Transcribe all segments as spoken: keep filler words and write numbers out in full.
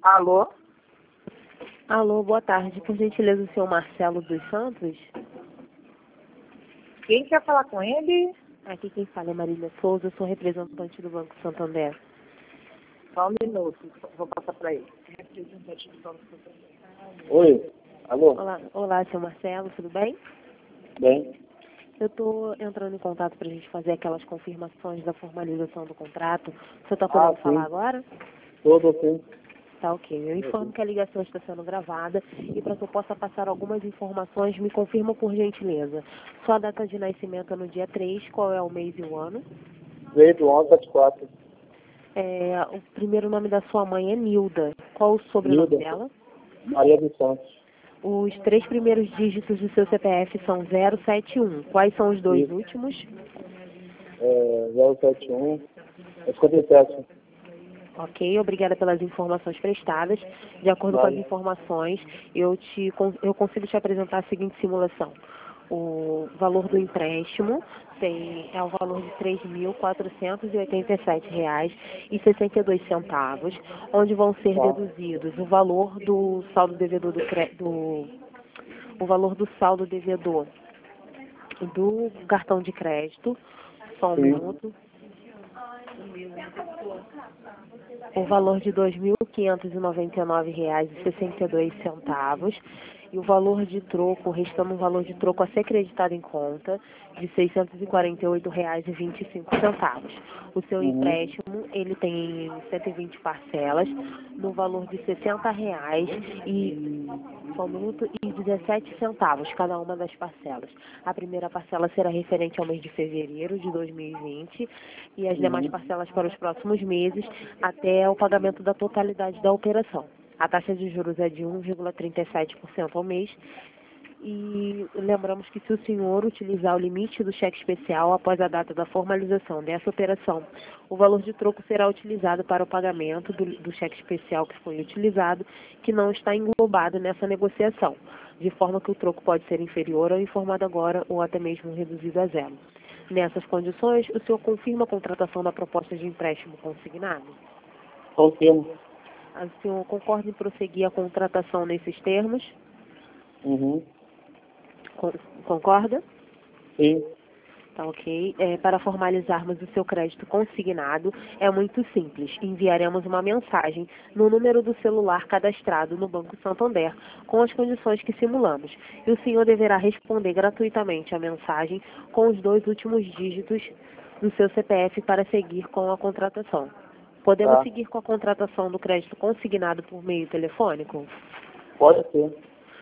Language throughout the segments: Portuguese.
Alô? Alô, boa tarde. Por gentileza, o senhor Marcelo dos Santos? Quem quer falar com ele? Aqui quem fala é Marília Souza, eu sou representante do Banco Santander. Só um minuto, vou passar para ele. Representante do Banco Santander. Oi, alô? Olá, olá, senhor Marcelo, tudo bem? Bem, Eu estou entrando em contato para a gente fazer aquelas confirmações da formalização do contrato. O senhor está podendo Ah, sim. falar agora? todo sim. Tá ok. Eu informo que a ligação está sendo gravada e para que eu possa passar algumas informações, me confirma por gentileza. Sua data de nascimento é no dia três, qual é o mês e o ano? Veio do onze setenta e quatro. É, o primeiro nome da sua mãe é Nilda. Qual o sobrenome Nilda. dela? Maria dos Santos. Os três primeiros dígitos do seu C P F são zero sete um. Quais são os dois Isso. últimos? É, zero sete um. É cinquenta e sete. Ok, obrigada pelas informações prestadas. De acordo com as Vale. informações, eu, te, eu consigo te apresentar a seguinte simulação. O valor do empréstimo tem, é o valor de três mil quatrocentos e oitenta e sete reais e sessenta e dois centavos, onde vão ser Tá. deduzidos o valor do saldo devedor do, cre- do o valor do saldo devedor do cartão de crédito, só um Sim. minuto, o valor de dois mil quinhentos e noventa e nove reais e sessenta e dois centavos e o valor de troco, restando um valor de troco a ser acreditado em conta de seiscentos e quarenta e oito reais e vinte e cinco centavos. O seu Uhum. empréstimo, ele tem cento e vinte parcelas no valor de sessenta reais e só um minuto e dezessete centavos cada uma das parcelas. A primeira parcela será referente ao mês de fevereiro de dois mil e vinte e as demais Uhum. parcelas para os próximos meses até o pagamento da totalidade da operação. A taxa de juros é de um vírgula trinta e sete por cento ao mês. E lembramos que se o senhor utilizar o limite do cheque especial após a data da formalização dessa operação, o valor de troco será utilizado para o pagamento do, do cheque especial que foi utilizado, que não está englobado nessa negociação, de forma que o troco pode ser inferior ao informado agora ou até mesmo reduzido a zero. Nessas condições, o senhor confirma a contratação da proposta de empréstimo consignado? Confirmo. O senhor concorda em prosseguir a contratação nesses termos? Uhum. Con- Concorda? Sim. Tá ok. É, para formalizarmos o seu crédito consignado, é muito simples. Enviaremos uma mensagem no número do celular cadastrado no Banco Santander, com as condições que simulamos. E o senhor deverá responder gratuitamente a mensagem com os dois últimos dígitos do seu C P F para seguir com a contratação. Podemos Tá. seguir com a contratação do crédito consignado por meio telefônico? Pode ser.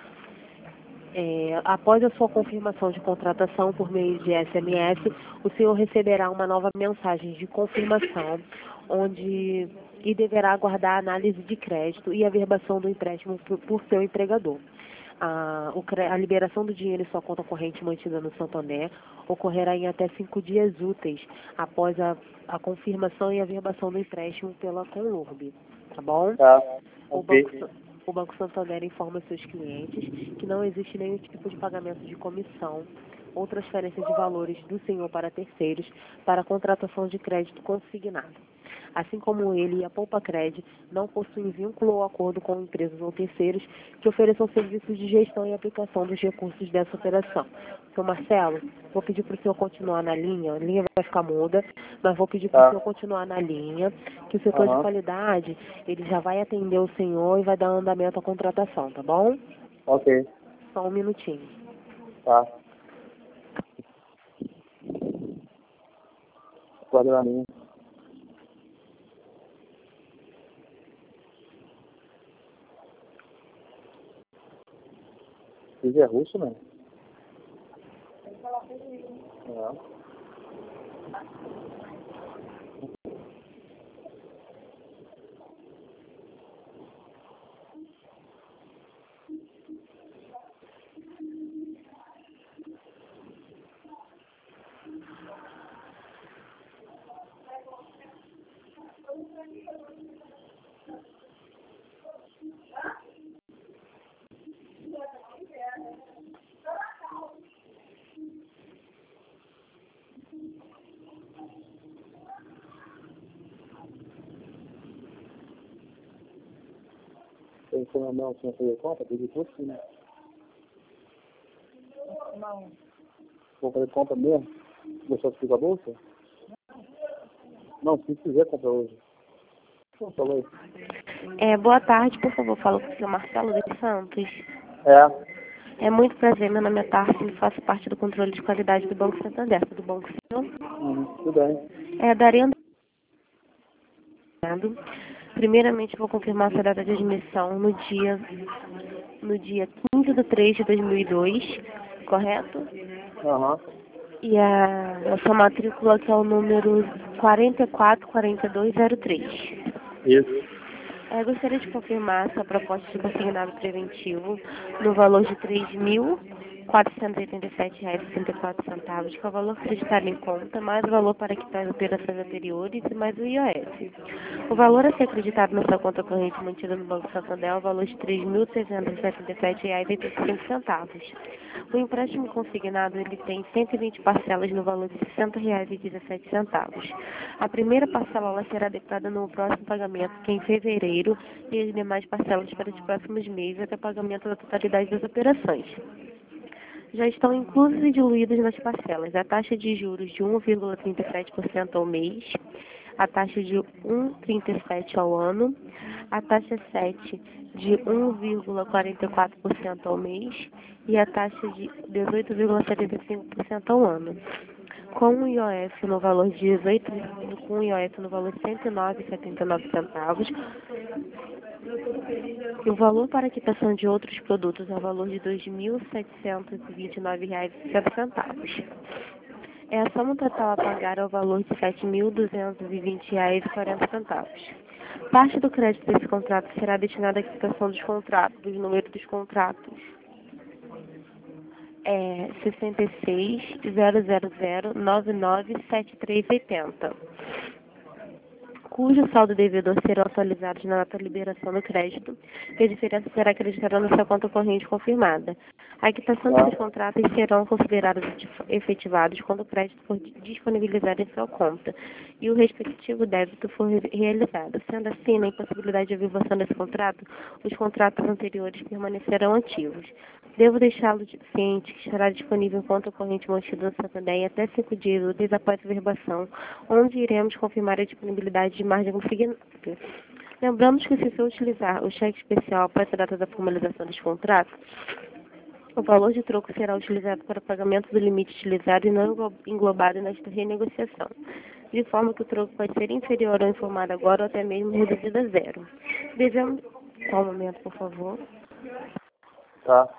É, após a sua confirmação de contratação por meio de S M S, o senhor receberá uma nova mensagem de confirmação, onde e deverá aguardar a análise de crédito e a verbação do empréstimo por, por seu empregador. A, o, cre- a liberação do dinheiro em sua conta corrente mantida no Santander ocorrerá em até cinco dias úteis após a, a confirmação e a verbação do empréstimo pela Conlurb, tá bom? Tá. O Ok. Banco, Sa- o Banco Santander informa seus clientes que não existe nenhum tipo de pagamento de comissão ou transferência de valores do senhor para terceiros para a contratação de crédito consignado. Assim como ele e a Poupa Cred não possuem vínculo ou acordo com empresas ou terceiros que ofereçam serviços de gestão e aplicação dos recursos dessa operação. Seu Marcelo, vou pedir para o senhor continuar na linha, a linha vai ficar muda, mas vou pedir para o Tá. senhor continuar na linha, que o setor de Aham. qualidade, ele já vai atender o senhor e vai dar andamento à contratação, tá bom? Ok. Só um minutinho. Tá. Guarda na minha. Isso é russo, né? É. tem que ser na mão sem fazer conta? Tem que ir por cima. Não. Vou fazer conta mesmo? Deixar você com a bolsa? Não, se quiser comprar hoje. Não, falou. É, boa tarde, por favor, falo com o senhor Marcelo dos Santos. É. É muito prazer, meu nome é Tarso e faço parte do controle de qualidade do Banco Santander. Tudo bom com o senhor? Uhum, tudo bem. É, daria... Primeiramente, vou confirmar essa data de admissão no dia, no dia quinze de três de dois mil e dois, correto? Aham. Uhum. E a, a sua matrícula que é o número quatro quatro quatro dois zero três. Isso. É, gostaria de confirmar essa proposta de consignado preventivo no valor de três mil quatrocentos e oitenta e sete reais e sessenta e quatro centavos, com o valor acreditado em conta, mais o valor para quitar as operações anteriores e mais o I O S. O valor a ser acreditado na sua conta corrente mantida no Banco Santander é o valor de três mil seiscentos e setenta e sete reais e oitenta e cinco centavos. O empréstimo consignado ele tem cento e vinte parcelas no valor de sessenta reais e dezessete centavos. A primeira parcela ela será debitada no próximo pagamento, que é em fevereiro, e as demais parcelas para os próximos meses até o pagamento da totalidade das operações. Já estão inclusos e diluídos nas parcelas a taxa de juros de um vírgula trinta e sete por cento ao mês, a taxa de um vírgula trinta e sete por cento ao ano, a taxa sete de um vírgula quarenta e quatro por cento ao mês e a taxa de dezoito vírgula setenta e cinco por cento ao ano. Com o I O F no valor de dezoito, com o I O F no valor de cento e nove vírgula setenta e nove centavos, e o valor para a quitação de outros produtos é o valor de dois mil setecentos e vinte e nove reais e sessenta centavos. É a soma total a pagar é o valor de sete mil duzentos e vinte reais e quarenta centavos. Parte do crédito desse contrato será destinada à quitação dos contratos, dos números dos contratos. É sessenta e seis, zero zero zero, nove nove sete três oito zero, cujo saldo devedor será atualizado na data de liberação do crédito, e a diferença será acreditada na sua conta corrente confirmada. A quitação desses contratos serão considerados efetivados quando o crédito for disponibilizado em sua conta e o respectivo débito for realizado. Sendo assim, na impossibilidade de avivação desse contrato, os contratos anteriores permanecerão ativos. Devo deixá-lo ciente que estará disponível em conta corrente mantida no Santander em até cinco dias úteis após a verbação, onde iremos confirmar a disponibilidade de margem consignada. Lembramos que se for utilizar o cheque especial após a data da formalização dos contratos, o valor de troco será utilizado para o pagamento do limite utilizado e não englobado nesta renegociação, de forma que o troco pode ser inferior ao informado agora ou até mesmo reduzido a zero. Devemos... Só um momento, por favor. Tá.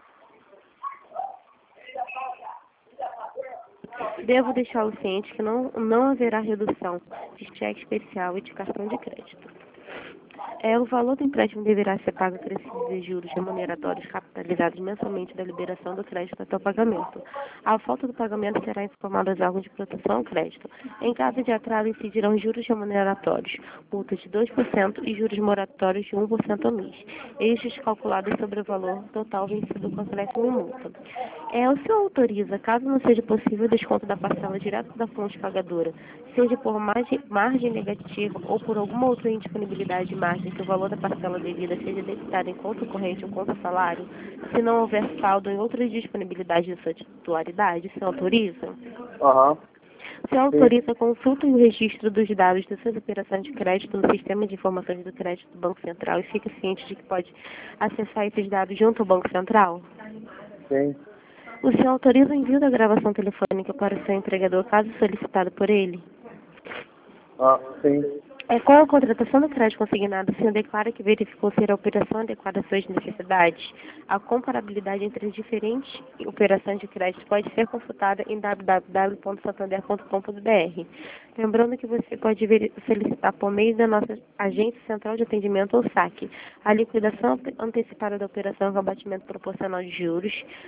Devo deixá-lo ciente que não, não haverá redução de cheque especial e de cartão de crédito. É, o valor do empréstimo deverá ser pago acrescidos de juros remuneratórios capitalizados mensalmente da liberação do crédito até o pagamento. A falta do pagamento será informada aos órgãos de proteção ao crédito. Em caso de atraso, incidirão juros remuneratórios, multa de dois por cento e juros moratórios de um por cento ao mês. Estes calculados sobre o valor total vencido com acréscimo e multa. É, o senhor autoriza, caso não seja possível o desconto da parcela direto da fonte pagadora, seja por margem, margem negativa ou por alguma outra indisponibilidade de margem, que o valor da parcela devida seja debitado em conta corrente ou conta salário, se não houver saldo em outras disponibilidades de sua titularidade, o senhor autoriza? Aham. Uhum. O senhor autoriza a consulta e o registro dos dados das suas operações de crédito no Sistema de Informações do Crédito do Banco Central e fica ciente de que pode acessar esses dados junto ao Banco Central? Sim. O senhor autoriza o envio da gravação telefônica para o seu empregador, caso solicitado por ele? Ah, sim. É, com a contratação do crédito consignado, o senhor declara que verificou ser a operação adequada às suas necessidades. A comparabilidade entre as diferentes operações de crédito pode ser consultada em w w w ponto santander ponto com ponto b r. Lembrando que você pode solicitar por meio da nossa Agência Central de Atendimento ou S A C a liquidação antecipada da operação com abatimento proporcional de juros.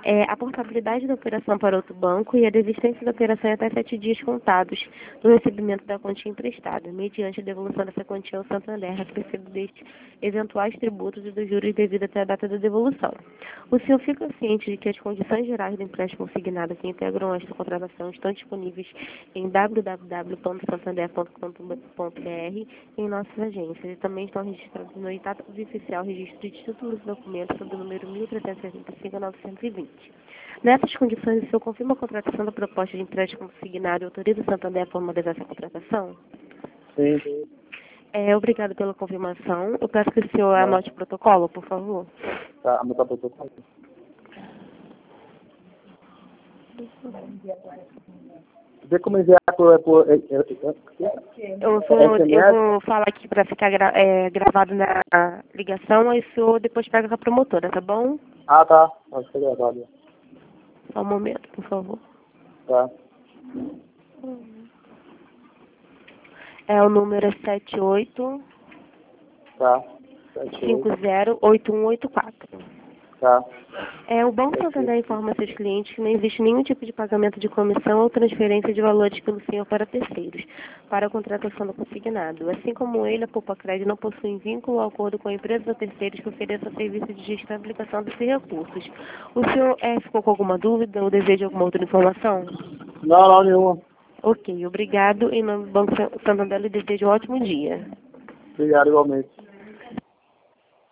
É, a portabilidade da operação para outro banco e a desistência da operação em até sete dias contados do recebimento da quantia emprestada, mediante a devolução dessa quantia ao Santander, acrescido destes eventuais tributos e dos juros devido até a data da devolução. O senhor fica ciente de que as condições gerais do empréstimo consignado que integram esta contratação estão disponíveis em w w w ponto santander ponto com ponto b r em nossas agências e também estão registrados no oitavo oficial registro de títulos e documentos sob o número mil trezentos e oitenta e cinco novecentos e vinte. Nessas condições, o senhor confirma a contratação da proposta de empréstimo consignado e autoriza o Santander a formalizar essa contratação? Sim. É, obrigado pela confirmação. Eu peço que o senhor anote o protocolo, por favor. Tá, anotar o protocolo. Vê como enviar por... por é, é, é, Eu vou, eu vou falar aqui para ficar gra, é, gravado na ligação, aí o senhor depois pega com a promotora, tá bom? Ah, tá. Pode ser gravado. Só um momento, por favor. Tá. É, o número é sete oito Tá. cinco zero oito um oito quatro. Tá. É, o Banco Santander informa seus clientes que não existe nenhum tipo de pagamento de comissão ou transferência de valores pelo senhor para terceiros, para a contratação do consignado. Assim como ele, a Poupa-Cred não possui vínculo ou acordo com a empresa ou terceiros que ofereça serviço de gestão e aplicação desses recursos. O senhor é, ficou com alguma dúvida ou deseja alguma outra informação? Não, não, nenhuma. Ok, obrigado. Em nome do Banco Santander, lhe desejo um ótimo dia. Obrigado igualmente.